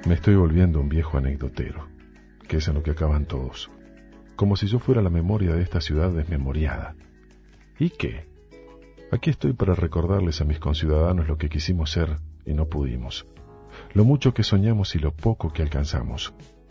Me estoy volviendo un viejo anecdotero, que es en lo que acaban todos. Como si yo fuera la memoria de esta ciudad desmemoriada. ¿Y qué? Aquí estoy para recordarles a mis conciudadanos lo que quisimos ser y no pudimos. Lo mucho que soñamos y lo poco que alcanzamos.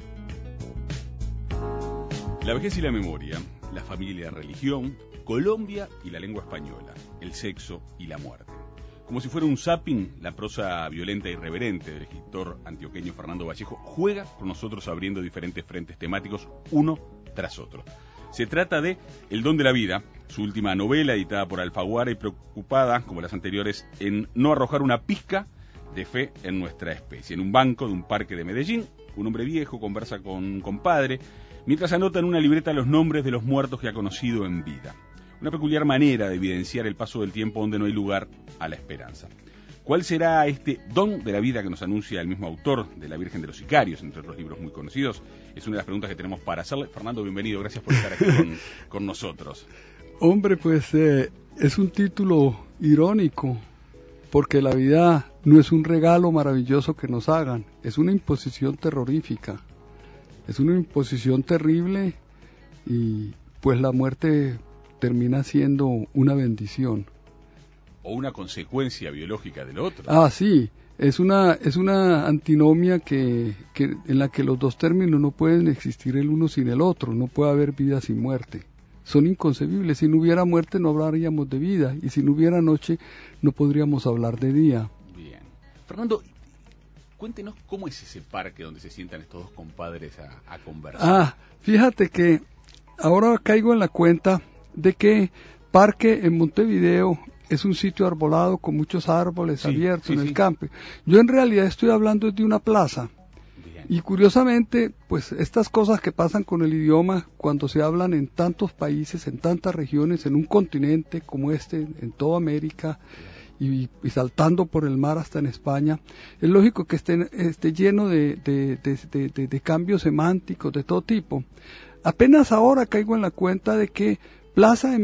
La vejez y la memoria, la familia y la religión, Colombia y la lengua española, el sexo y la muerte. Como si fuera un zapping, la prosa violenta e irreverente del escritor antioqueño Fernando Vallejo juega con nosotros abriendo diferentes frentes temáticos uno tras otro. Se trata de El don de la vida, su última novela editada por Alfaguara y preocupada, como las anteriores, en no arrojar una pizca de fe en nuestra especie. En un banco de un parque de Medellín, un hombre viejo conversa con un compadre, mientras anota en una libreta los nombres de los muertos que ha conocido en vida. Una peculiar manera de evidenciar el paso del tiempo donde no hay lugar a la esperanza. ¿Cuál será este don de la vida que nos anuncia el mismo autor de La Virgen de los Sicarios, entre otros libros muy conocidos? Es una de las preguntas que tenemos para hacerle. Fernando, bienvenido, gracias por estar aquí con nosotros. Hombre, pues es un título irónico, porque la vida no es un regalo maravilloso que nos hagan, es una imposición terrorífica, es una imposición terrible y pues la muerte termina siendo una bendición. O una consecuencia biológica del otro. Ah, sí, es una antinomia en la que los dos términos no pueden existir el uno sin el otro, no puede haber vida sin muerte. Son inconcebibles, si no hubiera muerte no hablaríamos de vida, y si no hubiera noche no podríamos hablar de día. Bien. Fernando, cuéntenos cómo es ese parque donde se sientan estos dos compadres a conversar. Ah, fíjate que ahora caigo en la cuenta de que Parque en Montevideo es un sitio arbolado con muchos árboles abiertos en el campo. Yo en realidad estoy hablando de una plaza. Bien. Y curiosamente, pues estas cosas que pasan con el idioma cuando se hablan en tantos países, en tantas regiones, en un continente como este, en toda América y saltando por el mar hasta en España, es lógico que esté lleno de cambios semánticos de todo tipo. Apenas ahora caigo en la cuenta de que plaza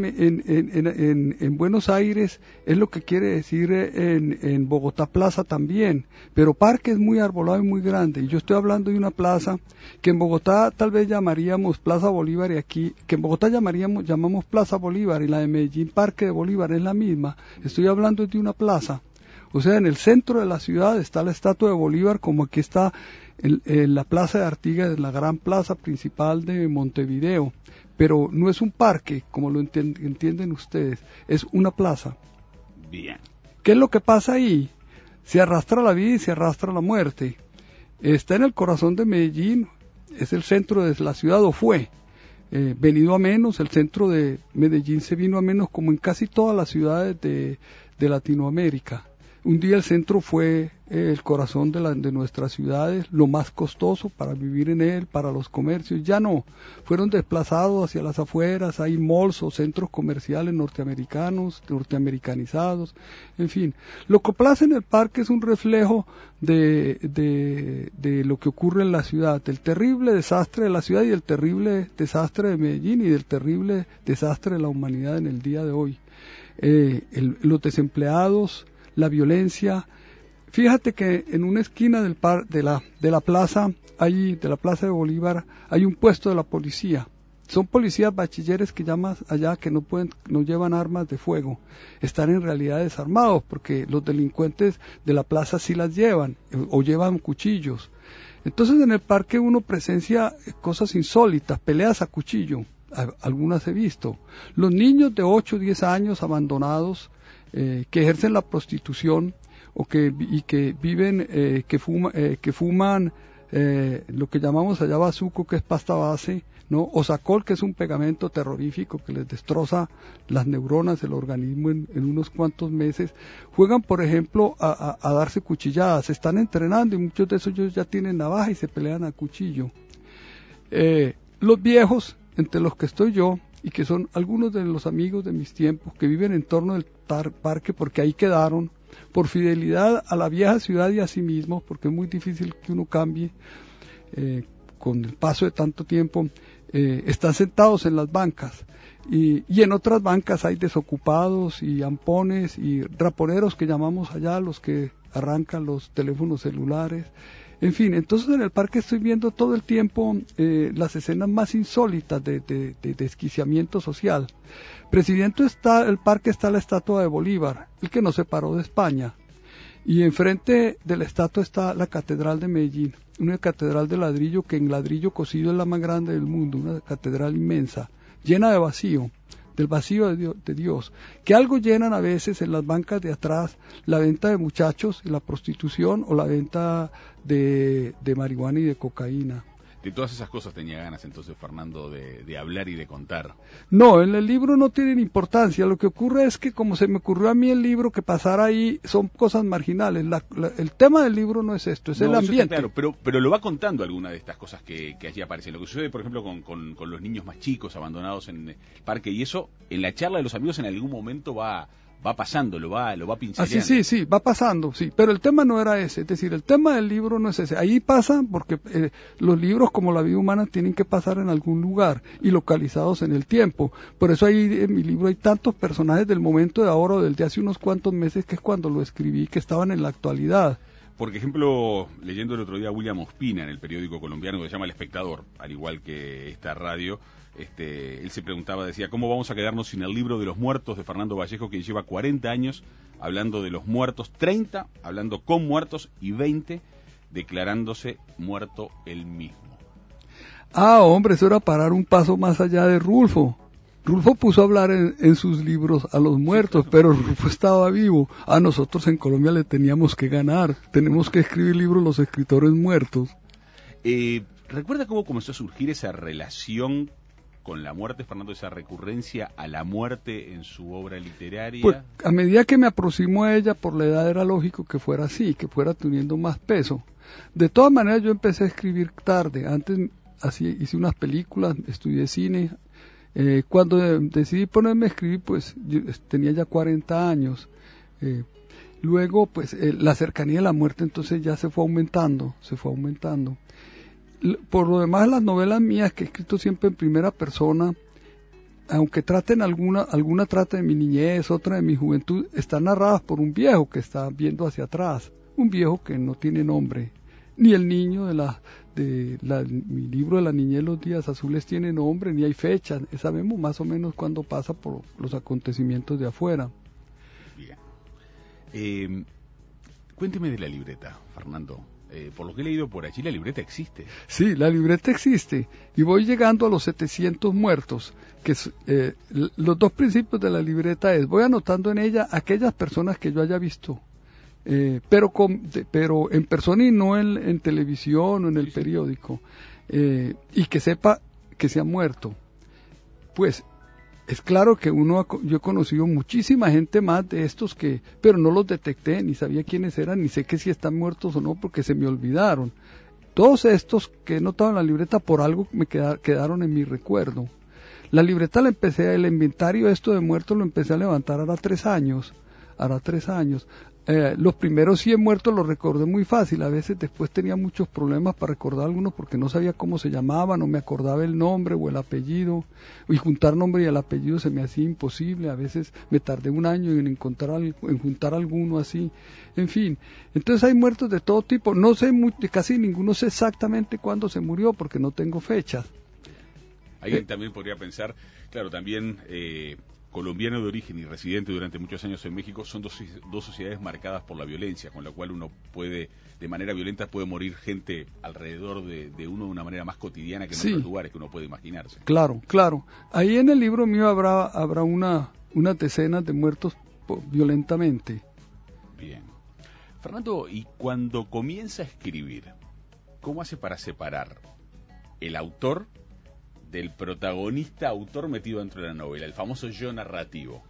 en Buenos Aires es lo que quiere decir en Bogotá plaza también, pero parque es muy arbolado y muy grande, y yo estoy hablando de una plaza que en Bogotá tal vez llamaríamos Plaza Bolívar, y aquí, que en Bogotá llamamos Plaza Bolívar, y la de Medellín Parque de Bolívar es la misma. Estoy hablando de una plaza, o sea, en el centro de la ciudad está la estatua de Bolívar, como aquí está en la Plaza de Artigas, la gran plaza principal de Montevideo. Pero no es un parque, como lo entienden ustedes, es una plaza. Bien. ¿Qué es lo que pasa ahí? Se arrastra la vida y se arrastra la muerte. Está en el corazón de Medellín, es el centro de la ciudad, o fue. Venido a menos, el centro de Medellín se vino a menos como en casi todas las ciudades de Latinoamérica. Un día el centro fue el corazón de nuestras ciudades, lo más costoso para vivir en él, para los comercios. Ya no, fueron desplazados hacia las afueras, hay malls o centros comerciales norteamericanizados, en fin. Lo que pasa en el parque es un reflejo de lo que ocurre en la ciudad, del terrible desastre de la ciudad y del terrible desastre de Medellín y del terrible desastre de la humanidad en el día de hoy. Los desempleados, la violencia. Fíjate que en una esquina de la plaza de Bolívar hay un puesto de la policía. Son policías bachilleres que llaman allá, que no llevan armas de fuego. Están en realidad desarmados porque los delincuentes de la plaza sí las llevan o llevan cuchillos. Entonces en el parque uno presencia cosas insólitas, peleas a cuchillo, algunas he visto. Los niños de 8 o 10 años abandonados, que ejercen la prostitución que viven, que fuman lo que llamamos allá bazuco, que es pasta base, ¿no? O sacol, que es un pegamento terrorífico que les destroza las neuronas del organismo en unos cuantos meses. Juegan, por ejemplo, a darse cuchilladas, se están entrenando y muchos de esos ellos ya tienen navaja y se pelean a cuchillo. Los viejos, entre los que estoy yo, y que son algunos de los amigos de mis tiempos, que viven en torno del parque porque ahí quedaron, por fidelidad a la vieja ciudad y a sí mismos, porque es muy difícil que uno cambie con el paso de tanto tiempo, están sentados en las bancas, y en otras bancas hay desocupados y ampones y raponeros, que llamamos allá, los que arrancan los teléfonos celulares. En fin, entonces en el parque estoy viendo todo el tiempo las escenas más insólitas de desquiciamiento social. Presidiendo el parque está la estatua de Bolívar, el que nos separó de España. Y enfrente de la estatua está la Catedral de Medellín, una catedral de ladrillo que en ladrillo cocido es la más grande del mundo, una catedral inmensa, llena de vacío, del vacío de Dios, que algo llenan a veces en las bancas de atrás, la venta de muchachos, la prostitución o la venta de marihuana y de cocaína. De todas esas cosas tenía ganas entonces Fernando de hablar y de contar. No, en el libro no tienen importancia. Lo que ocurre es que como se me ocurrió a mí el libro, que pasara ahí son cosas marginales. El tema del libro no es esto, es el ambiente. Claro, pero lo va contando alguna de estas cosas que allí aparecen. Lo que sucede, por ejemplo, con los niños más chicos abandonados en el parque, y eso en la charla de los amigos en algún momento va pasando, lo va pincelando. Sí, va pasando, sí, pero el tema no era ese, es decir, el tema del libro no es ese, ahí pasa porque los libros como la vida humana tienen que pasar en algún lugar y localizados en el tiempo, por eso ahí en mi libro hay tantos personajes del momento de ahora o del de hace unos cuantos meses que es cuando lo escribí, que estaban en la actualidad. Por ejemplo, leyendo el otro día a William Ospina en el periódico colombiano que se llama El Espectador, al igual que esta radio, él se preguntaba, decía, ¿cómo vamos a quedarnos sin el libro de los muertos de Fernando Vallejo, que lleva 40 años hablando de los muertos, 30 hablando con muertos y 20 declarándose muerto él mismo? Ah, hombre, eso era parar un paso más allá de Rulfo. Rulfo puso a hablar en sus libros a los muertos, pero Rulfo estaba vivo. A nosotros en Colombia le teníamos que ganar. Tenemos que escribir libros los escritores muertos. ¿Recuerda cómo comenzó a surgir esa relación con la muerte, Fernando, esa recurrencia a la muerte en su obra literaria? Pues a medida que me aproximo a ella por la edad era lógico que fuera así, que fuera teniendo más peso. De todas maneras yo empecé a escribir tarde. Antes hice unas películas, estudié cine. Cuando decidí ponerme a escribir, pues yo tenía ya 40 años. Luego, pues la cercanía de la muerte entonces ya se fue aumentando. Por lo demás, las novelas mías que he escrito siempre en primera persona, aunque traten alguna trata de mi niñez, otra de mi juventud, están narradas por un viejo que está viendo hacia atrás, un viejo que no tiene nombre, ni el niño mi libro de la niñez los días azules tiene nombre, ni hay fecha, sabemos más o menos cuándo pasa por los acontecimientos de afuera. Bien. Cuénteme de la libreta, Fernando. Por lo que he leído por allí, la libreta existe. Sí, la libreta existe, y voy llegando a los 700 muertos, que los dos principios de la libreta voy anotando en ella aquellas personas que yo haya visto, pero en persona y no en televisión o en el periódico, y que sepa que se han muerto. Pues es claro que yo he conocido muchísima gente más de estos pero no los detecté, ni sabía quiénes eran, ni sé que si están muertos o no, porque se me olvidaron. Todos estos que he notado en la libreta por algo me quedaron en mi recuerdo. La libreta el inventario esto de muertos lo empecé a levantar hará 3 años. Los primeros 100 muertos los recordé muy fácil, a veces después tenía muchos problemas para recordar algunos porque no sabía cómo se llamaban, o me acordaba el nombre o el apellido, y juntar nombre y el apellido se me hacía imposible, a veces me tardé 1 año en juntar alguno así, en fin. Entonces hay muertos de todo tipo, no sé de casi ninguno sé exactamente cuándo se murió porque no tengo fechas. Alguien también podría pensar, claro, también colombiano de origen y residente durante muchos años en México, son dos sociedades marcadas por la violencia, con la cual uno de manera violenta puede morir gente alrededor de uno de una manera más cotidiana que en otros lugares que uno puede imaginarse. Claro. Ahí en el libro mío habrá unas decenas de muertos violentamente. Bien. Fernando, y cuando comienza a escribir, ¿cómo hace para separar el autor del protagonista autor metido dentro de la novela, el famoso yo narrativo?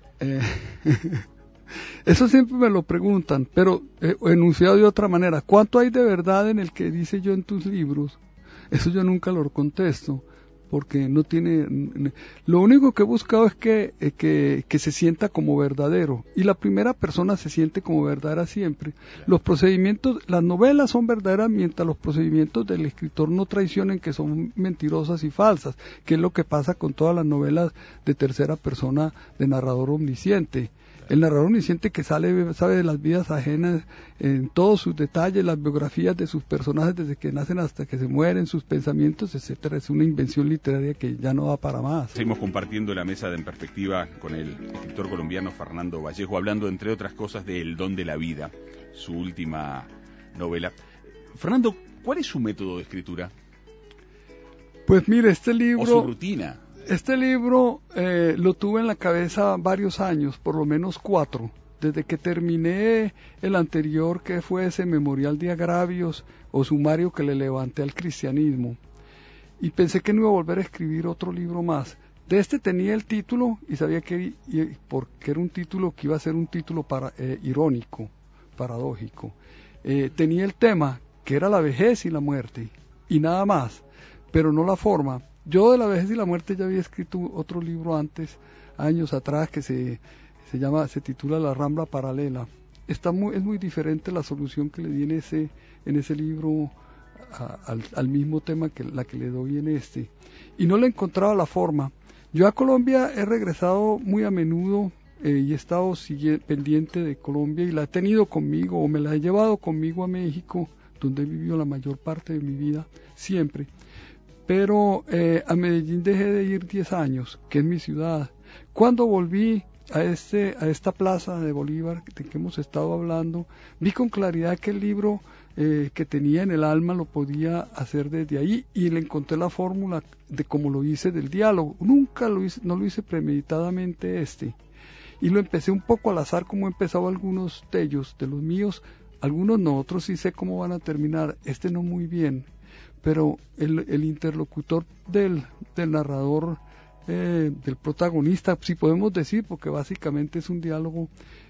Eso siempre me lo preguntan, pero enunciado de otra manera. ¿Cuánto hay de verdad en el que dice yo en tus libros? Eso yo nunca lo contesto, porque no tiene... Lo único que he buscado es que se sienta como verdadero, y la primera persona se siente como verdadera siempre. Los procedimientos, las novelas son verdaderas mientras los procedimientos del escritor no traicionen que son mentirosas y falsas, que es lo que pasa con todas las novelas de tercera persona de narrador omnisciente. El narrador omnisciente que sabe de las vidas ajenas en todos sus detalles, las biografías de sus personajes desde que nacen hasta que se mueren, sus pensamientos, etcétera. Es una invención literaria que ya no da para más. Seguimos compartiendo la mesa de En Perspectiva con el escritor colombiano Fernando Vallejo, hablando entre otras cosas de El don de la vida, su última novela. Fernando, ¿cuál es su método de escritura? Pues mire, este libro... ¿O su rutina? Este libro lo tuve en la cabeza varios años, por lo menos 4, desde que terminé el anterior, que fue ese Memorial de Agravios o sumario que le levanté al cristianismo, y pensé que no iba a volver a escribir otro libro más. De este tenía el título y sabía que porque era un título que iba a ser un título irónico, paradójico. Tenía el tema, que era la vejez y la muerte, y nada más, pero no la forma. Yo de la vejez y la muerte ya había escrito otro libro antes, años atrás, que se titula La Rambla Paralela. Es muy diferente la solución que le di en ese libro al mismo tema que la que le doy en este. Y no le encontraba la forma. Yo a Colombia he regresado muy a menudo y he estado pendiente de Colombia y la he tenido conmigo o me la he llevado conmigo a México, donde he vivido la mayor parte de mi vida, siempre. Pero a Medellín dejé de ir 10 años, que es mi ciudad. Cuando volví a esta plaza de Bolívar de que hemos estado hablando, vi con claridad que el libro que tenía en el alma lo podía hacer desde ahí y le encontré la fórmula de cómo lo hice del diálogo. Nunca no lo hice premeditadamente y lo empecé un poco al azar, como he empezado algunos de ellos, de los míos, algunos no, otros sí sé cómo van a terminar, no muy bien. Pero el interlocutor del narrador, del protagonista, si podemos decir, porque básicamente es un diálogo,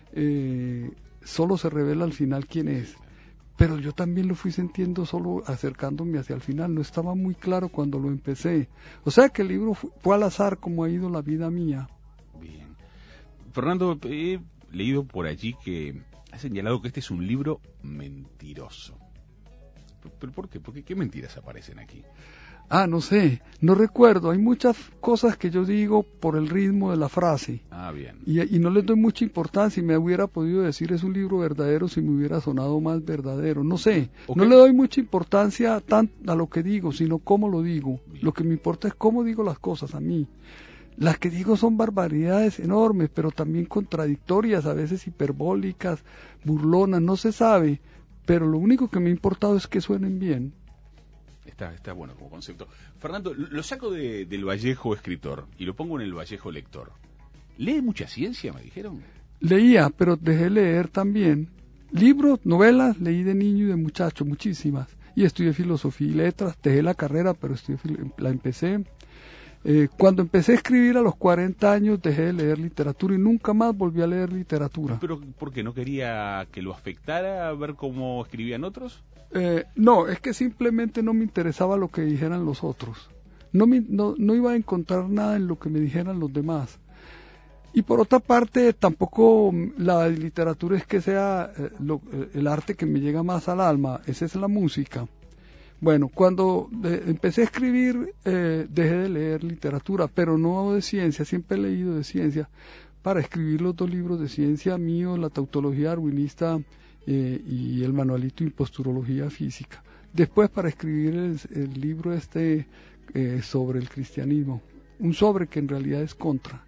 solo se revela al final quién es. Pero yo también lo fui sintiendo solo acercándome hacia el final, no estaba muy claro cuando lo empecé. O sea que el libro fue al azar como ha ido la vida mía. Bien. Fernando, he leído por allí que ha señalado que este es un libro mentiroso. ¿Pero por qué? ¿Qué mentiras aparecen aquí? No sé, no recuerdo. Hay muchas cosas que yo digo por el ritmo de la frase. Bien. Y no les doy mucha importancia. Y me hubiera podido decir es un libro verdadero si me hubiera sonado más verdadero. No sé, okay. No le doy mucha importancia a lo que digo, sino cómo lo digo. Bien. Lo que me importa es cómo digo las cosas a mí. Las que digo son barbaridades enormes, pero también contradictorias, a veces hiperbólicas, burlonas, no se sabe. Pero lo único que me ha importado es que suenen bien. Está bueno como concepto. Fernando, lo saco del Vallejo escritor y lo pongo en el Vallejo lector. ¿Lee mucha ciencia, me dijeron? Leía, pero dejé leer también. Libros, novelas, leí de niño y de muchacho, muchísimas. Y estudié filosofía y letras, dejé la carrera, pero la empecé. Cuando empecé a escribir a los 40 años dejé de leer literatura y nunca más volví a leer literatura. ¿Pero por qué? ¿No quería que lo afectara a ver cómo escribían otros? No, es que simplemente no me interesaba lo que dijeran los otros. No iba a encontrar nada en lo que me dijeran los demás. Y por otra parte, tampoco la literatura es que sea el arte que me llega más al alma, esa es la música. Bueno, cuando empecé a escribir, dejé de leer literatura, pero no de ciencia, siempre he leído de ciencia, para escribir los 2 libros de ciencia míos, la tautología darwinista y el manualito Imposturología Física. Después para escribir el libro sobre el cristianismo, un sobre que en realidad es contra.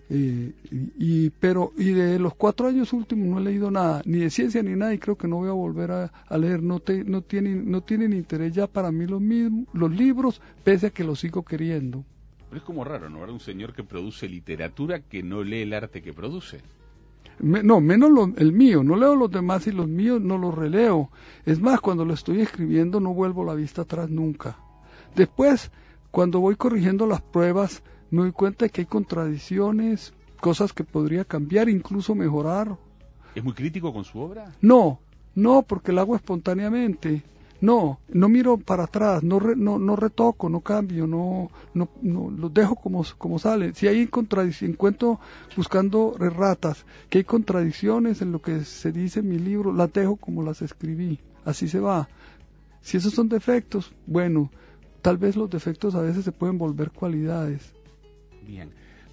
Y de los 4 años últimos no he leído nada, ni de ciencia ni nada, y creo que no voy a volver a leer. No tienen interés ya para mí los libros, pese a que los sigo queriendo. Pero es como raro, ¿no? Un señor que produce literatura que no lee el arte que produce. No, menos el mío, no leo los demás y los míos no los releo. Es más, cuando lo estoy escribiendo no vuelvo la vista atrás nunca. Después, cuando voy corrigiendo las pruebas, me doy cuenta de que hay contradicciones, cosas que podría cambiar, incluso mejorar. ¿Es muy crítico con su obra? No, porque la hago espontáneamente. No miro para atrás, no retoco, no cambio, no los dejo como sale. Si hay contradicciones, encuentro buscando ratas, que hay contradicciones en lo que se dice en mi libro, las dejo como las escribí, así se va. Si esos son defectos, bueno, tal vez los defectos a veces se pueden volver cualidades. Bien.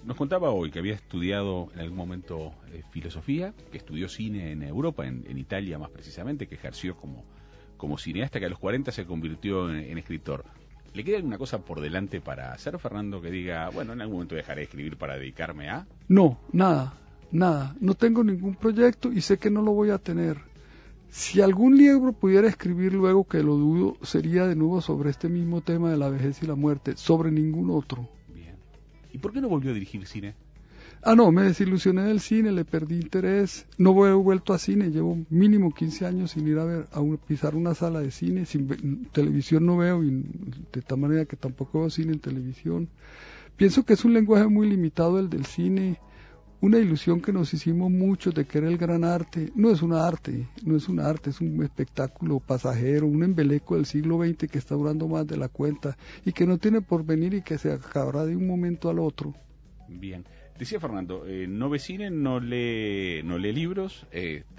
Nos contaba hoy que había estudiado en algún momento filosofía, que estudió cine en Europa, en Italia más precisamente, que ejerció como cineasta, que a los 40 se convirtió en escritor. ¿Le queda alguna cosa por delante para hacer, Fernando, que diga, bueno, en algún momento dejaré de escribir para dedicarme a...? No, nada. No tengo ningún proyecto y sé que no lo voy a tener. Si algún libro pudiera escribir luego, que lo dudo, sería de nuevo sobre este mismo tema de la vejez y la muerte, sobre ningún otro. Bien. ¿Y por qué no volvió a dirigir cine? No, me desilusioné del cine, le perdí interés, no he vuelto a cine, llevo mínimo 15 años sin ir a pisar una sala de cine, televisión no veo, y de tal manera que tampoco veo cine en televisión. Pienso que es un lenguaje muy limitado el del cine, una ilusión que nos hicimos muchos de que era el gran arte. No es un arte, es un espectáculo pasajero, un embeleco del siglo XX que está durando más de la cuenta y que no tiene porvenir y que se acabará de un momento al otro. Bien. Decía Fernando, no ve cine, no lee libros.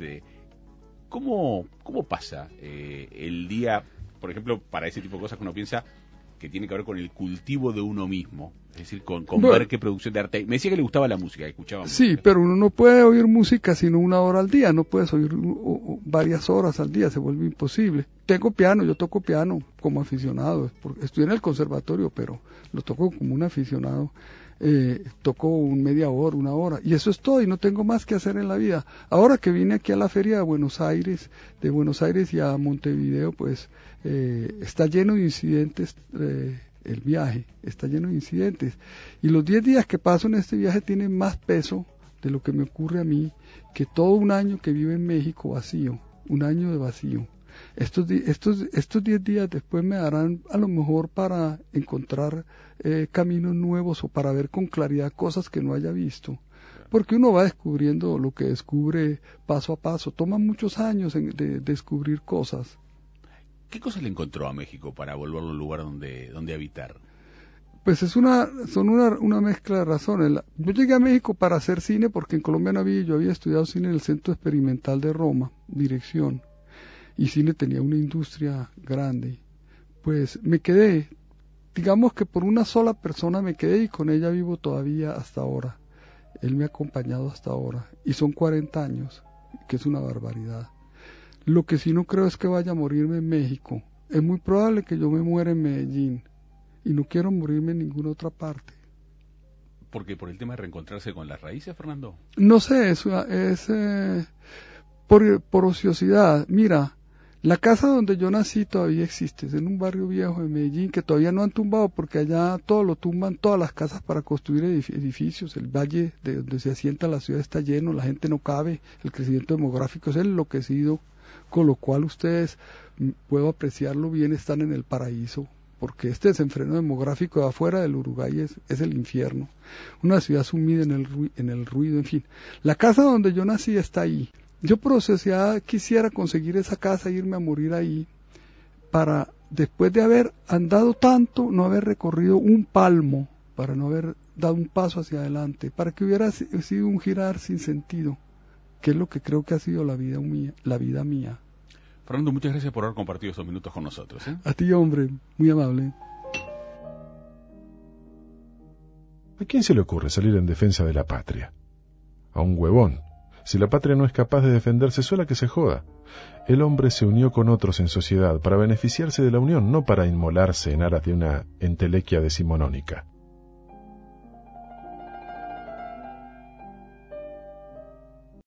¿Cómo pasa el día, por ejemplo, para ese tipo de cosas que uno piensa que tiene que ver con el cultivo de uno mismo? Es decir, con ver qué producción de arte. Me decía que le gustaba la música, que escuchaba música. Sí, pero uno no puede oír música sino 1 hora al día, no puedes oír varias horas al día, se vuelve imposible. Yo toco piano como aficionado, estudié en el conservatorio, pero lo toco como un aficionado. Toco media hora, 1 hora, y eso es todo, y no tengo más que hacer en la vida. Ahora que vine aquí a la feria de Buenos Aires y a Montevideo, pues está lleno de incidentes, el viaje está lleno de incidentes, y los 10 días que paso en este viaje tienen más peso de lo que me ocurre a mí que todo un año que vivo en México vacío, un año de vacío. Estos 10 días después me darán a lo mejor para encontrar caminos nuevos o para ver con claridad cosas que no haya visto, porque uno va descubriendo lo que descubre paso a paso. Toma muchos años de descubrir cosas. ¿Qué cosas le encontró a México para volverlo un lugar donde habitar? Pues son una mezcla de razones. Yo llegué a México para hacer cine porque en Colombia yo había estudiado cine en el Centro Experimental de Roma, dirección, y cine tenía una industria grande. Pues me quedé, digamos que por una sola persona me quedé, y con ella vivo todavía hasta ahora. Él me ha acompañado hasta ahora, y son 40 años, que es una barbaridad. Lo que sí no creo es que vaya a morirme en México. Es muy probable que yo me muera en Medellín, y no quiero morirme en ninguna otra parte. ¿Por qué? ¿Por el tema de reencontrarse con las raíces, Fernando? No sé, es por ociosidad. Mira, la casa donde yo nací todavía existe, es en un barrio viejo de Medellín que todavía no han tumbado, porque allá todo lo tumban, todas las casas para construir edificios. El valle de donde se asienta la ciudad está lleno, la gente no cabe, el crecimiento demográfico es enloquecido, con lo cual ustedes, puedo apreciarlo bien, están en el paraíso, porque este desenfreno demográfico de afuera del Uruguay es el infierno, una ciudad sumida en el ruido, en fin. La casa donde yo nací está ahí. Yo por sociedad quisiera conseguir esa casa e irme a morir ahí, para, después de haber andado tanto, no haber recorrido un palmo, para no haber dado un paso hacia adelante, para que hubiera sido un girar sin sentido, que es lo que creo que ha sido la vida mía. Fernando, muchas gracias por haber compartido estos minutos con nosotros. A ti, hombre, muy amable. ¿A quién se le ocurre salir en defensa de la patria? A un huevón. Si la patria no es capaz de defenderse sola, que se joda. El hombre se unió con otros en sociedad para beneficiarse de la unión, no para inmolarse en aras de una entelequia decimonónica.